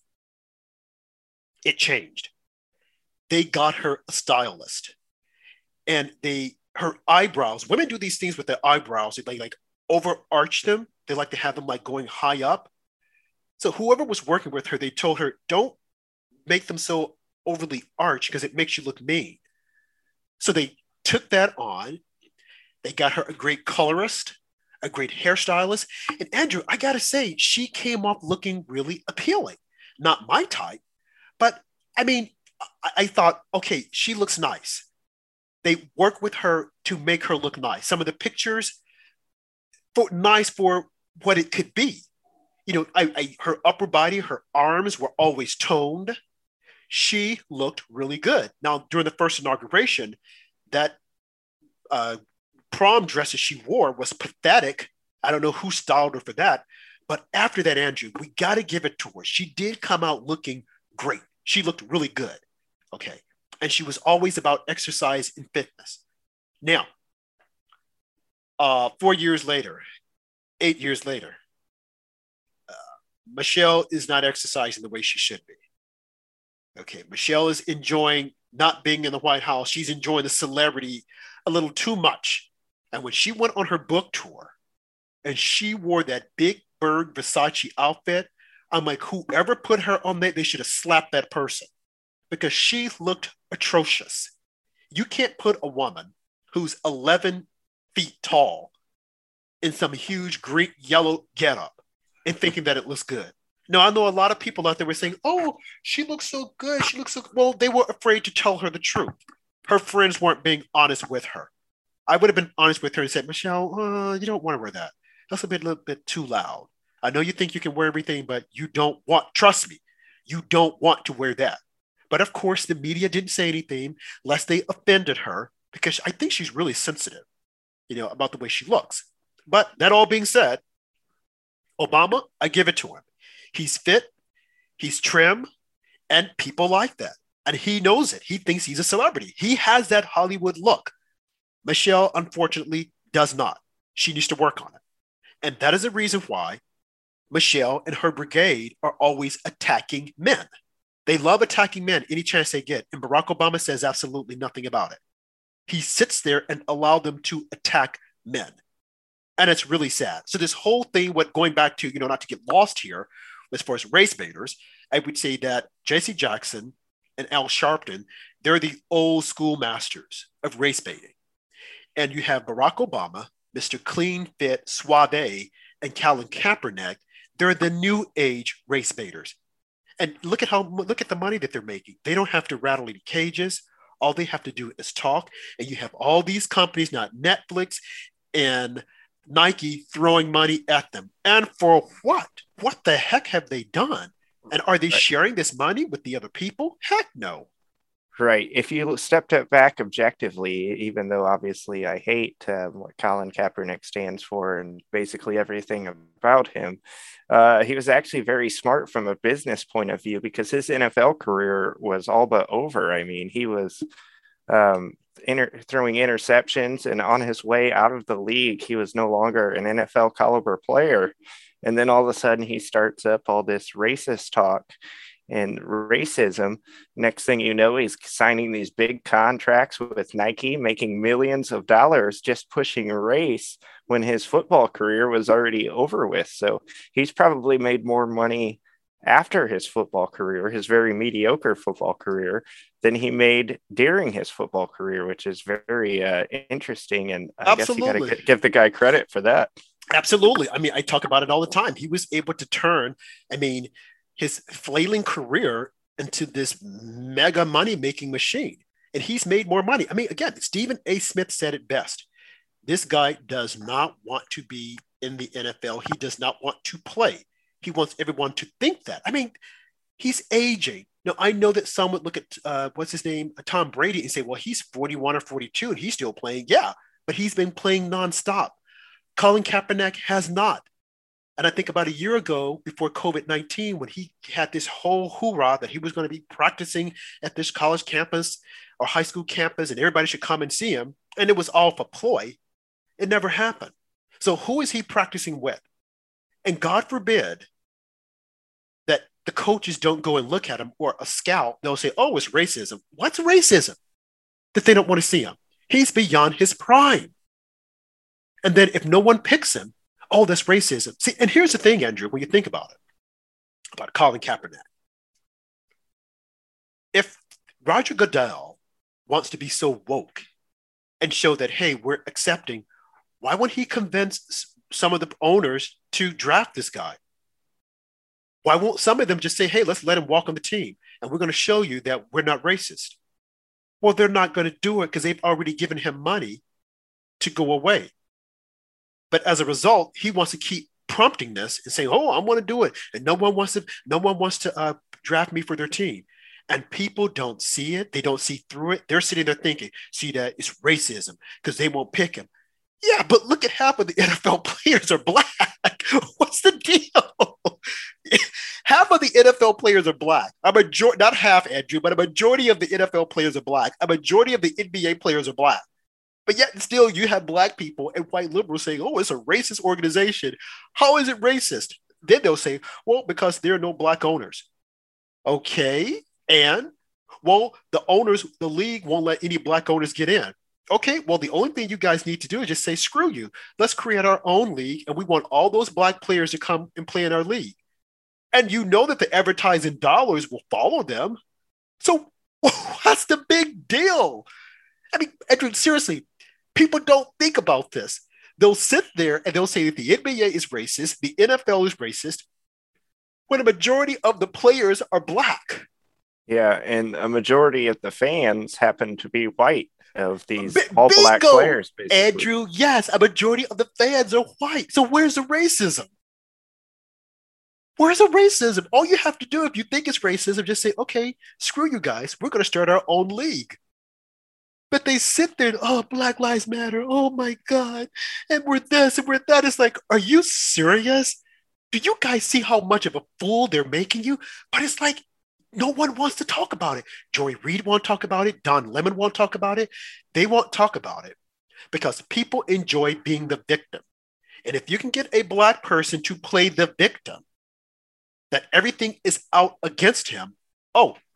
it changed. They got her a stylist, and they her eyebrows. Women do these things with their eyebrows. They like, like overarch them. They like to have them like going high up. So whoever was working with her, they told her, don't make them so overly arched because it makes you look mean. So they took that on. They got her a great colorist, a great hairstylist. And Andrew, I got to say, she came off looking really appealing. Not my type, but I mean, I, I thought, okay, she looks nice. They work with her to make her look nice. Some of the pictures, for nice for what it could be. You know, I, I, her upper body, her arms were always toned. She looked really good. Now, during the first inauguration, that uh, prom dress that she wore was pathetic. I don't know who styled her for that. But after that, Andrew, we got to give it to her. She did come out looking great. She looked really good. Okay. And she was always about exercise and fitness. Now, uh, four years later, eight years later, uh, Michelle is not exercising the way she should be. Okay. Michelle is enjoying not being in the White House. She's enjoying the celebrity a little too much. And when she went on her book tour and she wore that big bird Versace outfit, I'm like, whoever put her on that, they should have slapped that person because she looked atrocious. You can't put a woman who's eleven feet tall in some huge green yellow getup and thinking that it looks good. No, I know a lot of people out there were saying, oh, she looks so good. She looks so good. Well, they were afraid to tell her the truth. Her friends weren't being honest with her. I would have been honest with her and said, Michelle, uh, you don't want to wear that. That's a bit, little bit too loud. I know you think you can wear everything, but you don't want, trust me, you don't want to wear that. But of course, the media didn't say anything lest they offended her because I think she's really sensitive, you know, about the way she looks. But that all being said, Obama, I give it to him. He's fit, he's trim, and people like that. And he knows it. He thinks he's a celebrity. He has that Hollywood look. Michelle, unfortunately, does not. She needs to work on it. And that is the reason why Michelle and her brigade are always attacking men. They love attacking men any chance they get. And Barack Obama says absolutely nothing about it. He sits there and allows them to attack men. And it's really sad. So this whole thing, what going back to, you know, not to get lost here, as far as race baiters, I would say that J C Jackson and Al Sharpton, they're the old school masters of race baiting. And you have Barack Obama, Mister Clean Fit, Suave, and Colin Kaepernick. They're the new age race baiters. And look at how look at the money that they're making. They don't have to rattle any cages. All they have to do is talk. And you have all these companies, not Netflix and Nike, throwing money at them. And for what? What the heck have they done? And are they right. sharing this money with the other people? Heck no. Right. If you stepped it back objectively, even though obviously I hate um, what Colin Kaepernick stands for and basically everything about him, uh, he was actually very smart from a business point of view because his N F L career was all but over. I mean, he was um, inter- throwing interceptions, and on his way out of the league, he was no longer an N F L caliber player. And then all of a sudden he starts up all this racist talk and racism. Next thing you know, he's signing these big contracts with Nike, making millions of dollars just pushing race when his football career was already over with. So he's probably made more money after his football career, his very mediocre football career, than he made during his football career, which is very uh, interesting. And I Absolutely. guess you got to give the guy credit for that. Absolutely. I mean, I talk about it all the time. He was able to turn, I mean, his flailing career into this mega money-making machine. And he's made more money. I mean, again, Stephen A. Smith said it best. This guy does not want to be in the N F L. He does not want to play. He wants everyone to think that. I mean, he's aging. Now, I know that some would look at, uh, what's his name, Tom Brady, and say, well, he's forty-one or forty-two, and he's still playing. Yeah, but he's been playing nonstop. Colin Kaepernick has not. And I think about a year ago, before COVID nineteen, when he had this whole hoorah that he was going to be practicing at this college campus or high school campus, and everybody should come and see him, and it was all for ploy, it never happened. So who is he practicing with? And God forbid that the coaches don't go and look at him, or a scout, they'll say, oh, it's racism. What's racism? That they don't want to see him. He's beyond his prime. And then if no one picks him, oh, that's racism. See, and here's the thing, Andrew, when you think about it, about Colin Kaepernick. If Roger Goodell wants to be so woke and show that, hey, we're accepting, why won't he convince some of the owners to draft this guy? Why won't some of them just say, hey, let's let him walk on the team, and we're going to show you that we're not racist? Well, they're not going to do it because they've already given him money to go away. But as a result, he wants to keep prompting this and saying, oh, I want to do it. And no one wants to, no one wants to uh, draft me for their team. And people don't see it. They don't see through it. They're sitting there thinking, see, that it's racism because they won't pick him. Yeah, but look at half of the N F L players are black. What's the deal? Half of the N F L players are black. A majority, not half, Andrew, but a majority of the N F L players are black. A majority of the N B A players are black. But yet still you have black people and white liberals saying, oh, it's a racist organization. How is it racist? Then they'll say, well, because there are no black owners. Okay. And, well, the owners, the league won't let any black owners get in. Okay. Well, the only thing you guys need to do is just say, screw you. Let's create our own league. And we want all those black players to come and play in our league. And you know that the advertising dollars will follow them. So what's the big deal? I mean, Edwin, seriously, people don't think about this. They'll sit there and they'll say that the N B A is racist, the N F L is racist, when a majority of the players are black. Yeah, and a majority of the fans happen to be white of these B- all bingo, black players, basically. Andrew, yes, a majority of the fans are white. So where's the racism? Where's the racism? All you have to do if you think it's racism, just say, okay, screw you guys. We're going to start our own league. But they sit there and, oh, Black Lives Matter. Oh, my God. And we're this and we're that. It's like, are you serious? Do you guys see how much of a fool they're making you? But it's like, no one wants to talk about it. Joy Reid won't talk about it. Don Lemon won't talk about it. They won't talk about it because people enjoy being the victim. And if you can get a black person to play the victim, that everything is out against him, oh,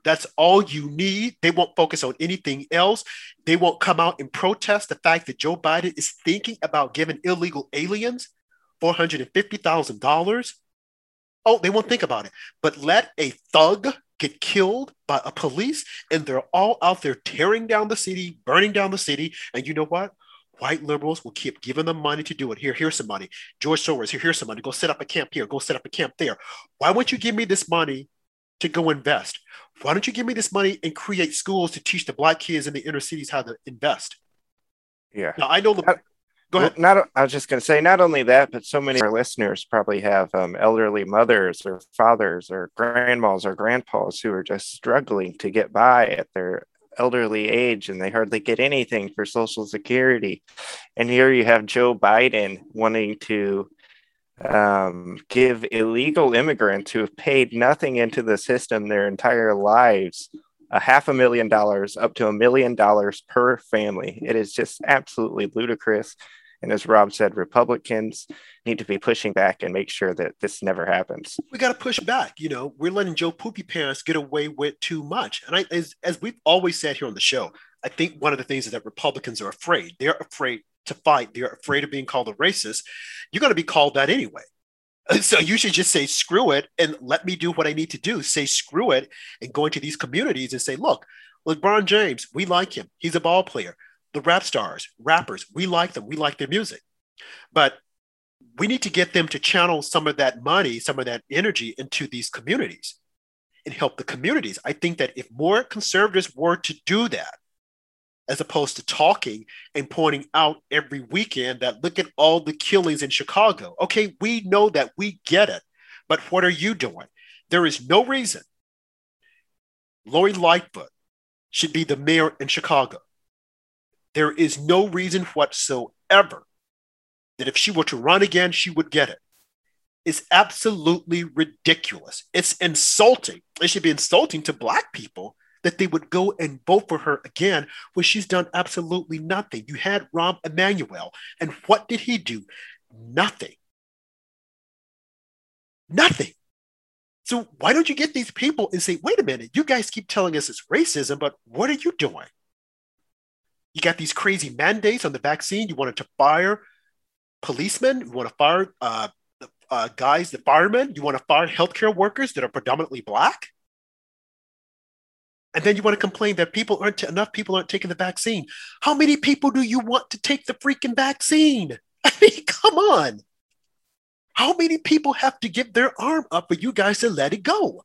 That's all you need. They won't focus on anything else. They won't come out and protest the fact that Joe Biden is thinking about giving illegal aliens four hundred fifty thousand dollars. Oh, they won't think about it. But let a thug get killed by a police, and they're all out there tearing down the city, burning down the city. And you know what? White liberals will keep giving them money to do it. Here, here's some money. George Soros, here, here's some money. Go set up a camp here. Go set up a camp there. Why won't you give me this money to go invest? Why don't you give me this money and create schools to teach the Black kids in the inner cities how to invest? Yeah. Now, I know the... Go ahead. Well, not, I was just going to say, not only that, but so many of our listeners probably have um, elderly mothers or fathers or grandmas or grandpas who are just struggling to get by at their elderly age, and they hardly get anything for Social Security. And here you have Joe Biden wanting to um, give illegal immigrants who have paid nothing into the system their entire lives a half a million dollars up to a million dollars per family. It is just absolutely ludicrous. And as Rob said, Republicans need to be pushing back and make sure that this never happens. We got to push back. You know, we're letting Joe Poopy Pants get away with too much. And I, as, as we've always said here on the show, I think one of the things is that Republicans are afraid. They're afraid to fight. They're afraid of being called a racist. You're going to be called that anyway. So you should just say, screw it, and let me do what I need to do. Say, screw it, and go into these communities and say, look, LeBron James, we like him. He's a ball player. The rap stars, rappers, we like them. We like their music. But we need to get them to channel some of that money, some of that energy into these communities and help the communities. I think that if more conservatives were to do that, as opposed to talking and pointing out every weekend that look at all the killings in Chicago. Okay, we know that, we get it. But what are you doing? There is no reason Lori Lightfoot should be the mayor in Chicago. There is no reason whatsoever that if she were to run again, she would get it. It's absolutely ridiculous. It's insulting. It should be insulting to Black people that they would go and vote for her again when she's done absolutely nothing. You had Rahm Emanuel, and what did he do? Nothing. Nothing. So why don't you get these people and say, wait a minute, you guys keep telling us it's racism, but what are you doing? You got these crazy mandates on the vaccine. You wanted to fire policemen. You want to fire uh, uh, guys, the firemen. You want to fire healthcare workers that are predominantly Black. And then you want to complain that people aren't t- enough people aren't taking the vaccine. How many people do you want to take the freaking vaccine? I mean, come on. How many people have to give their arm up for you guys to let it go?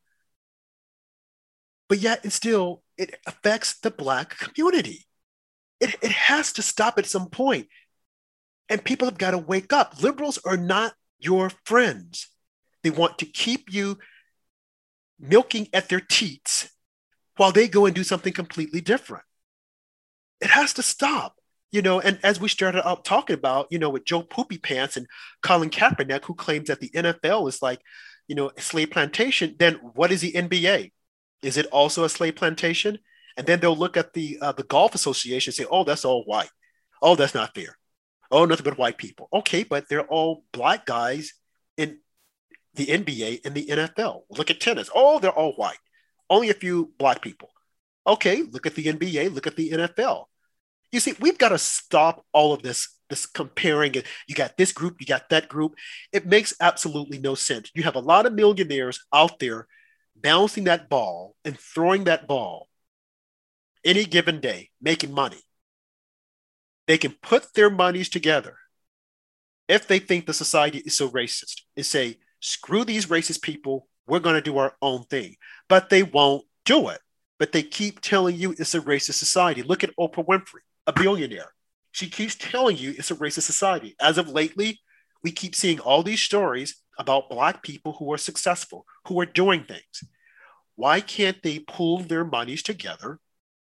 But yet, and still, it affects the Black community. It, it has to stop at some point. And people have got to wake up. Liberals are not your friends. They want to keep you milking at their teats while they go and do something completely different. It has to stop, you know, and as we started out talking about, you know, with Joe Poopy Pants and Colin Kaepernick, who claims that the N F L is like, you know, a slave plantation, then what is the N B A? Is it also a slave plantation? And then they'll look at the uh, the Golf Association and say, oh, that's all white. Oh, that's not fair. Oh, nothing but white people. Okay, but they're all Black guys in the N B A and the N F L. Look at tennis. Oh, they're all white. Only a few Black people. Okay, look at the N B A, look at the N F L. You see, we've got to stop all of this, this comparing. You got this group, you got that group. It makes absolutely no sense. You have a lot of millionaires out there bouncing that ball and throwing that ball any given day, making money. They can put their monies together if they think the society is so racist and say, screw these racist people, we're going to do our own thing. But they won't do it. But they keep telling you it's a racist society. Look at Oprah Winfrey, a billionaire. She keeps telling you it's a racist society. As of lately, we keep seeing all these stories about Black people who are successful, who are doing things. Why can't they pool their monies together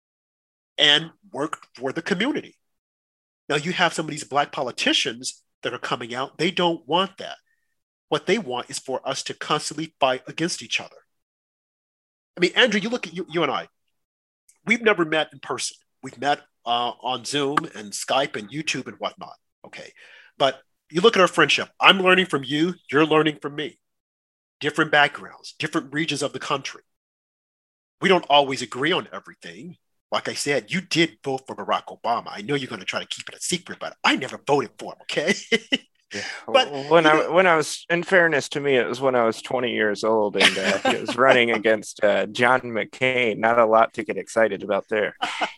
and work for the community? Now, you have some of these Black politicians that are coming out. They don't want that. What they want is for us to constantly fight against each other. I mean, Andrew, you look at you, you and I. We've never met in person. We've met uh, on Zoom and Skype and YouTube and whatnot. Okay. But you look at our friendship. I'm learning from you. You're learning from me. Different backgrounds, different regions of the country. We don't always agree on everything. Like I said, you did vote for Barack Obama. I know you're going to try to keep it a secret, but I never voted for him, okay? Yeah. But when I know, when I was, in fairness to me, it was when I was twenty years old and uh, he was running against uh, John McCain. Not a lot to get excited about there.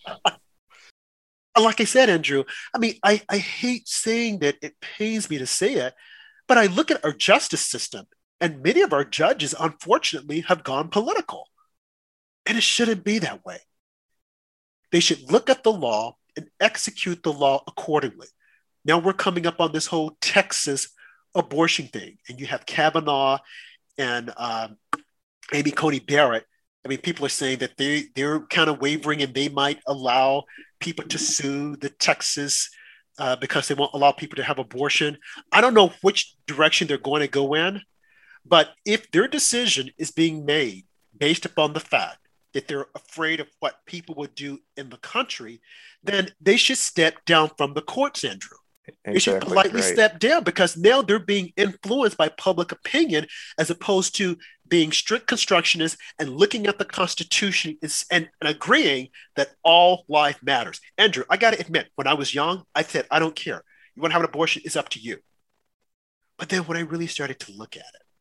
Like I said, Andrew, I mean, I, I hate saying that. It pains me to say it, but I look at our justice system, and many of our judges, unfortunately, have gone political. And it shouldn't be that way. They should look at the law and execute the law accordingly. Now we're coming up on this whole Texas abortion thing, and you have Kavanaugh and um, Amy Coney Barrett. I mean, people are saying that they, they're kind of wavering and they might allow people to sue the Texas uh, because they won't allow people to have abortion. I don't know which direction they're going to go in, but if their decision is being made based upon the fact that they're afraid of what people would do in the country, then they should step down from the courts, Andrew. Exactly, they should politely right. step down, because now they're being influenced by public opinion as opposed to being strict constructionists and looking at the Constitution and, and agreeing that all life matters. Andrew, I got to admit, when I was young, I said, I don't care. You want to have an abortion, it's up to you. But then when I really started to look at it,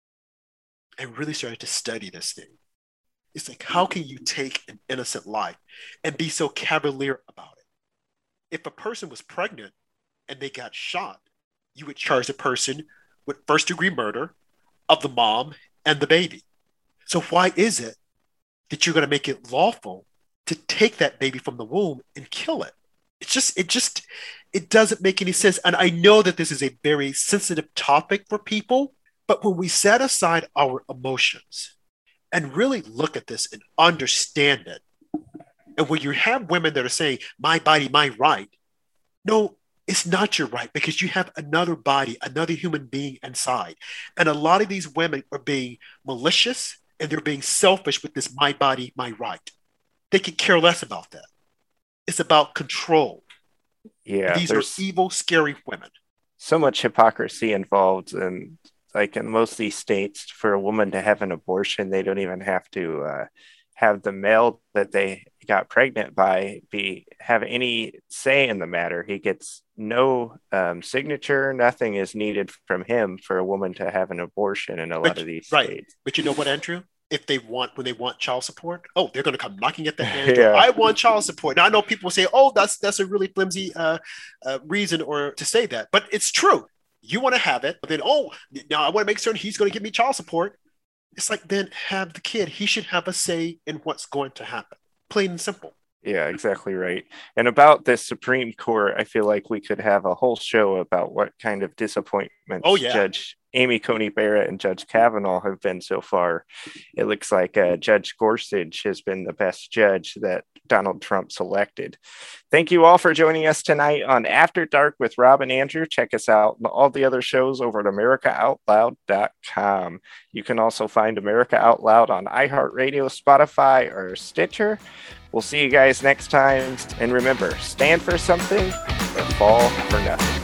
I really started to study this thing. It's like, how can you take an innocent life and be so cavalier about it? If a person was pregnant and they got shot, you would charge the person with first degree murder of the mom and the baby. So why is it that you're going to make it lawful to take that baby from the womb and kill it? It's just, it just, it doesn't make any sense. And I know that this is a very sensitive topic for people, but when we set aside our emotions and really look at this and understand it, and when you have women that are saying, my body, my right, no, it's not your right, because you have another body, another human being inside. And a lot of these women are being malicious and they're being selfish with this my body, my right. They could care less about that. It's about control. Yeah, these are evil, scary women. So much hypocrisy involved. And like in most of these states, for a woman to have an abortion, they don't even have to uh, have the male that they got pregnant by be have any say in the matter. He gets no um, signature. Nothing is needed from him for a woman to have an abortion in a but, lot of these right. states. But you know what, Andrew? If they want, when they want child support, oh, they're going to come knocking at the hand. Yeah. I want child support. Now I know people say, oh, that's that's a really flimsy uh, uh, reason or to say that, but it's true. You want to have it, but then, oh, now I want to make certain he's going to give me child support. It's like, then have the kid. He should have a say in what's going to happen. Plain and simple. Yeah, exactly right. And about this Supreme Court, I feel like we could have a whole show about what kind of disappointments oh, yeah. Judge Amy Coney Barrett and Judge Kavanaugh have been so far. It looks like uh, Judge Gorsuch has been the best judge that Donald Trump selected. Thank you all for joining us tonight on After Dark with Rob and Andrew. Check us out on all the other shows over at America Out Loud dot com. You can also find America Out Loud on iHeartRadio, Spotify, or Stitcher. We'll see you guys next time. And remember, stand for something or fall for nothing.